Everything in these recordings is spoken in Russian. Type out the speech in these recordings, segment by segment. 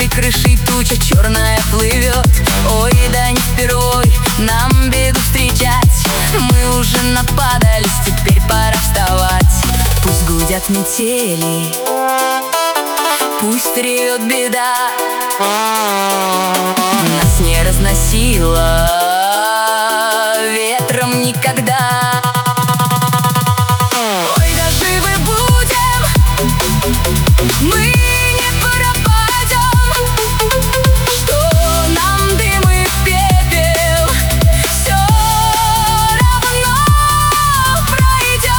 нашей крышей туча черная плывет. Ой, да не впервой нам беду встречать. Мы уже нападались, теперь пора вставать. Пусть гудят метели, пусть ревет беда, нас не разносило ветром никогда. Ой, да живы будем, мы не пропадем. Что нам дым и пепел, все равно пройдем.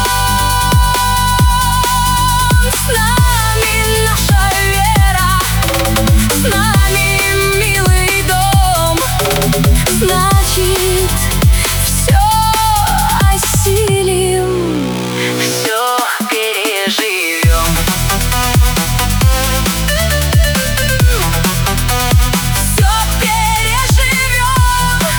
С нами наша вера, с нами милый дом. Значит, все осилим, все переживем. Все переживем.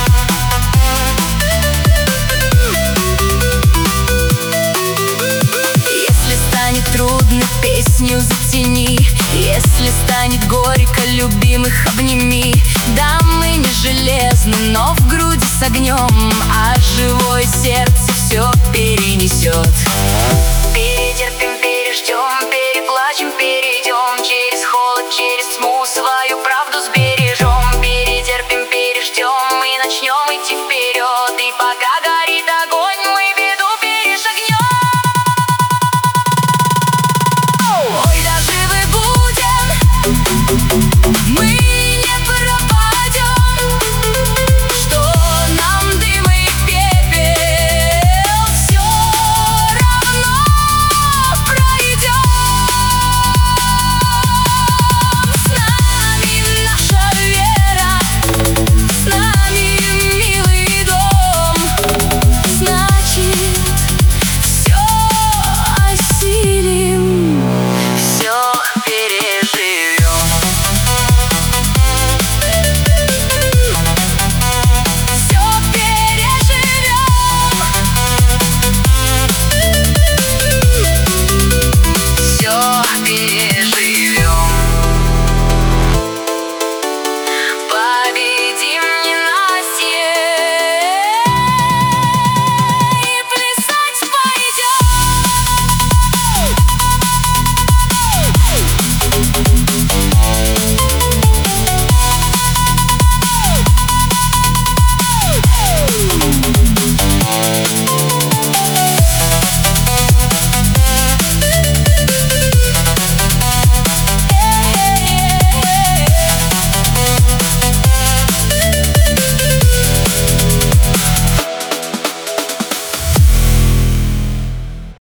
Если станет трудно, песню затяни. Если станет горько, любимых обними. Да, мы не железны, но в груди с огнем, а живое сердце все перенесет. Перетерпим, переждем, переплачем, перейдем через холод, через тьму, свою правду сбережем. Перетерпим, переждем, мы начнем идти вперед, и пока горит огонь, мы беду перешагнем. Ой, да живы будем, мы